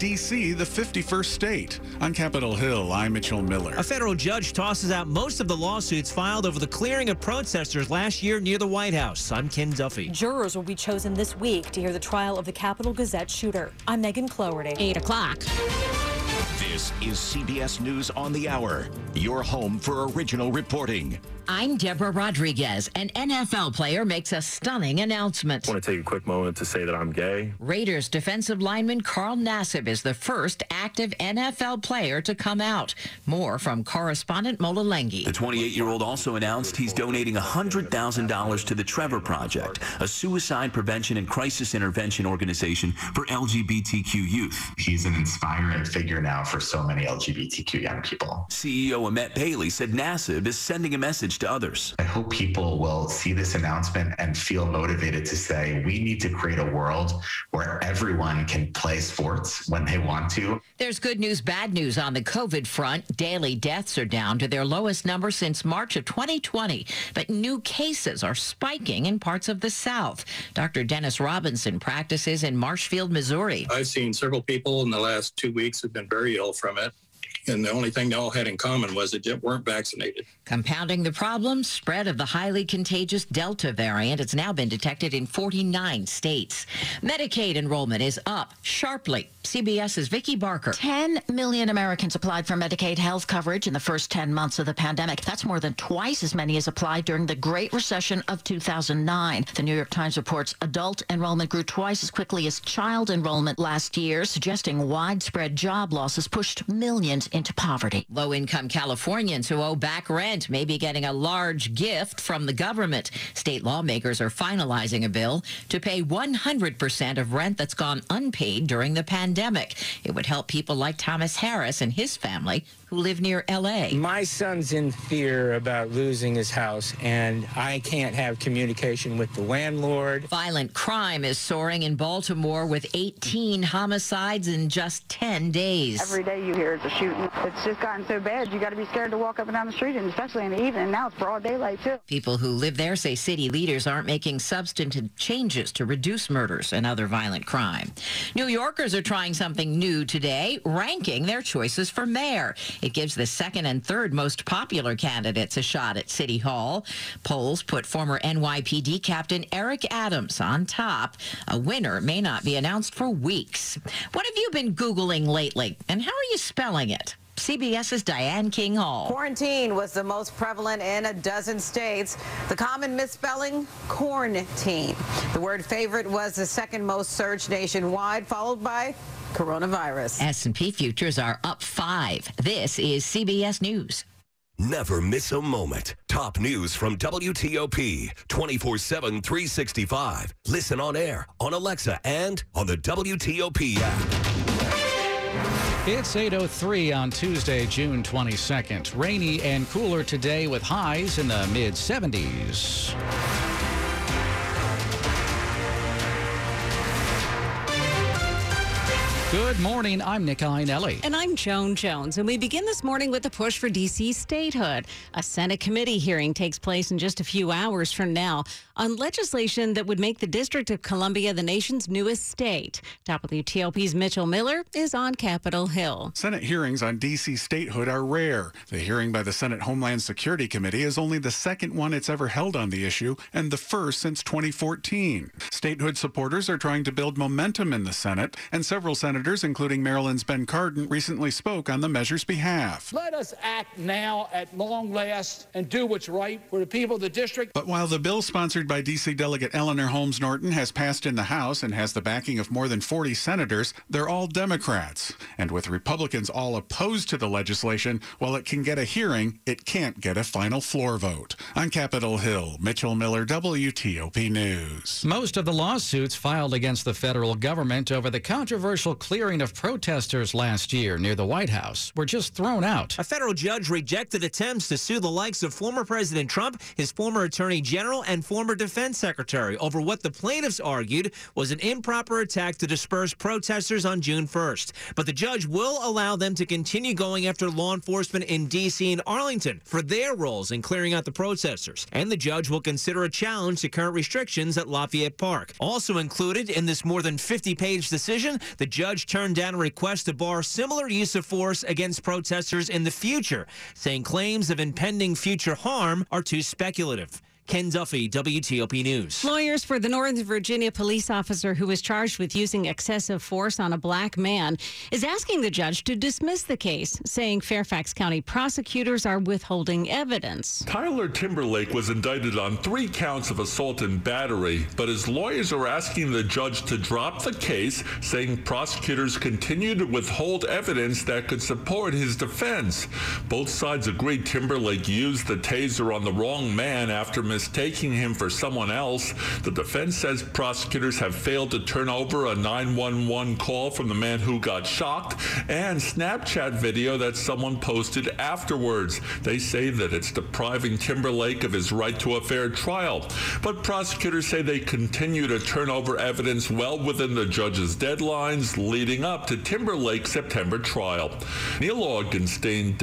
D.C. the 51st state. On Capitol Hill, I'm Mitchell Miller. A federal judge tosses out most of the lawsuits filed over the clearing of protesters last year near the White House. I'm Ken Duffy. Jurors will be chosen this week to hear the trial of the Capitol Gazette shooter. I'm Megan Cloherty. 8 o'clock. This is CBS News on the Hour, your home for original reporting. I'm Deborah Rodriguez. An NFL player makes a stunning announcement. I want to take a quick moment to say that I'm gay. Raiders defensive lineman Carl Nassib is the first active NFL player to come out. More from correspondent Mola Lengi. The 28-year-old also announced he's donating $100,000 to the Trevor Project, a suicide prevention and crisis intervention organization for LGBTQ youth. He's an inspiring figure now for so many LGBTQ young people. CEO Emmett Bailey said Nassib is sending a message to others. I hope people will see this announcement and feel motivated to say we need to create a world where everyone can play sports when they want to. There's good news, bad news on the COVID front. Daily deaths are down to their lowest number since March of 2020, but new cases are spiking in parts of the South. Dr. Dennis Robinson practices in Marshfield, Missouri. I've seen several people in the last 2 weeks who've been very ill from it. And the only thing they all had in common was they weren't vaccinated. Compounding the problem, spread of the highly contagious Delta variant. It's now been detected in 49 states. Medicaid enrollment is up sharply. CBS's Vicki Barker. 10 million Americans applied for Medicaid health coverage in the first 10 months of the pandemic. That's more than twice as many as applied during the Great Recession of 2009. The New York Times reports adult enrollment grew twice as quickly as child enrollment last year, suggesting widespread job losses pushed millions into poverty. Low-income Californians who owe back rent may be getting a large gift from the government. State lawmakers are finalizing a bill to pay 100% of rent that's gone unpaid during the pandemic. It would help people like Thomas Harris and his family who live near L.A. My son's in fear about losing his house, and I can't have communication with the landlord. Violent crime is soaring in Baltimore with 18 homicides in just 10 days. Every day you hear it's a shooting. It's just gotten so bad, you got to be scared to walk up and down the street, and especially in the evening. Now it's broad daylight, too. People who live there say city leaders aren't making substantive changes to reduce murders and other violent crime. New Yorkers are trying something new today, ranking their choices for mayor. It gives the second and third most popular candidates a shot at City Hall. Polls put former NYPD Captain Eric Adams on top. A winner may not be announced for weeks. What have you been Googling lately, and how are you spelling it? CBS's Diane King Hall. Quarantine was the most prevalent in a dozen states. The common misspelling, quarantine. The word favorite was the second most searched nationwide, followed by coronavirus. S&P futures are up 5. This is CBS News. Never miss a moment. Top news from WTOP 24/7, 365. Listen on air, on Alexa, and on the WTOP app. It's 8:03 on Tuesday, June 22nd. Rainy and cooler today with highs in the mid-70s. Good morning. I'm Nick Iannelli. And I'm Joan Jones. And we begin this morning with the push for D.C. statehood. A Senate committee hearing takes place in just a few hours from now on legislation that would make the District of Columbia the nation's newest state. WTOP's Mitchell Miller is on Capitol Hill. Senate hearings on D.C. statehood are rare. The hearing by the Senate Homeland Security Committee is only the second one it's ever held on the issue and the first since 2014. Statehood supporters are trying to build momentum in the Senate, and several senators, including Maryland's Ben Cardin, recently spoke on the measure's behalf. Let us act now at long last and do what's right for the people of the district. But while the bill sponsored by D.C. Delegate Eleanor Holmes Norton has passed in the House and has the backing of more than 40 senators, they're all Democrats. And with Republicans all opposed to the legislation, while it can get a hearing, it can't get a final floor vote. On Capitol Hill, Mitchell Miller, WTOP News. Most of the lawsuits filed against the federal government over the controversial clearing of protesters last year near the White House were just thrown out. A federal judge rejected attempts to sue the likes of former President Trump, his former Attorney General, and former Defense Secretary over what the plaintiffs argued was an improper attack to disperse protesters on June 1st. But the judge will allow them to continue going after law enforcement in D.C. and Arlington for their roles in clearing out the protesters. And the judge will consider a challenge to current restrictions at Lafayette Park. Also included in this more than 50-page decision, the judge judge turned down a request to bar similar use of force against protesters in the future, saying claims of impending future harm are too speculative. Ken Duffy, WTOP News. Lawyers for the Northern Virginia police officer who was charged with using excessive force on a black man is asking the judge to dismiss the case, saying Fairfax County prosecutors are withholding evidence. Tyler Timberlake was indicted on 3 counts of assault and battery, but his lawyers are asking the judge to drop the case, saying prosecutors continue to withhold evidence that could support his defense. Both sides agree Timberlake used the taser on the wrong man after mistaking him for someone else. The defense says prosecutors have failed to turn over a 911 call from the man who got shocked and Snapchat video that someone posted afterwards. They say that it's depriving Timberlake of his right to a fair trial. But prosecutors say they continue to turn over evidence well within the judge's deadlines leading up to Timberlake's September trial. Neil Augenstein,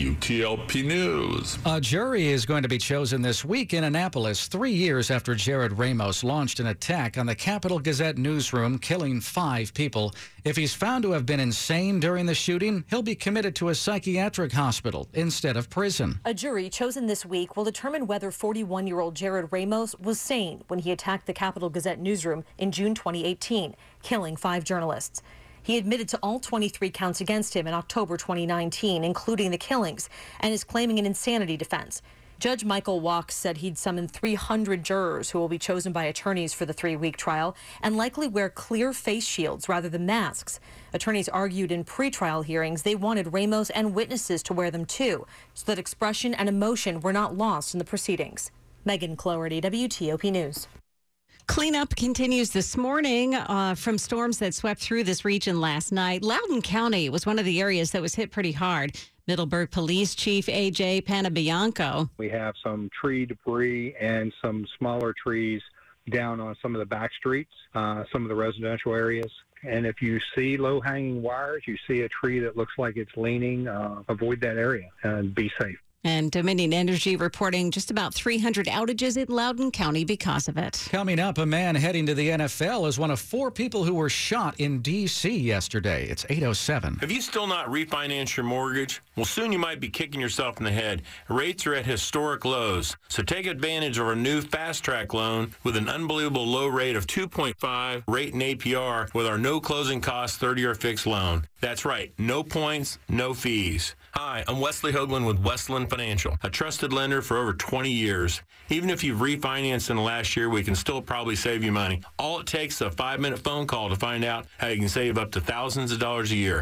WTOP News. A jury is going to be chosen this week in Annapolis, 3 years after Jared Ramos launched an attack on the Capital Gazette newsroom, killing 5 people. If he's found to have been insane during the shooting, he'll be committed to a psychiatric hospital instead of prison. A jury chosen this week will determine whether 41-year-old Jared Ramos was sane when he attacked the Capital Gazette newsroom in June 2018, killing 5 journalists. He admitted to all 23 counts against him in October 2019, including the killings, and is claiming an insanity defense. Judge Michael Walks said he'd summoned 300 jurors who will be chosen by attorneys for the 3-week trial and likely wear clear face shields rather than masks. Attorneys argued in pretrial hearings they wanted Ramos and witnesses to wear them too, so that expression and emotion were not lost in the proceedings. Megan Cloherty, WTOP News. Cleanup continues this morning from storms that swept through this region last night. Loudoun County was one of the areas that was hit pretty hard. Middleburg Police Chief A.J. Panabianco. We have some tree debris and some smaller trees down on some of the back streets, some of the residential areas. And if you see low-hanging wires, you see a tree that looks like it's leaning, avoid that area and be safe. And Dominion Energy reporting just about 300 outages in Loudoun County because of it. Coming up, a man heading to the NFL is one of 4 people who were shot in D.C. yesterday. It's 8:07. Have you still not refinanced your mortgage? Well, soon you might be kicking yourself in the head. Rates are at historic lows. So take advantage of our new Fast Track loan with an unbelievable low rate of 2.5 rate and APR with our no closing cost 30-year fixed loan. That's right. No points, no fees. Hi, I'm Wesley Hoagland with Westland Financial, a trusted lender for over 20 years. Even if you've refinanced in the last year, we can still probably save you money. All it takes is a 5-minute phone call to find out how you can save up to thousands of dollars a year.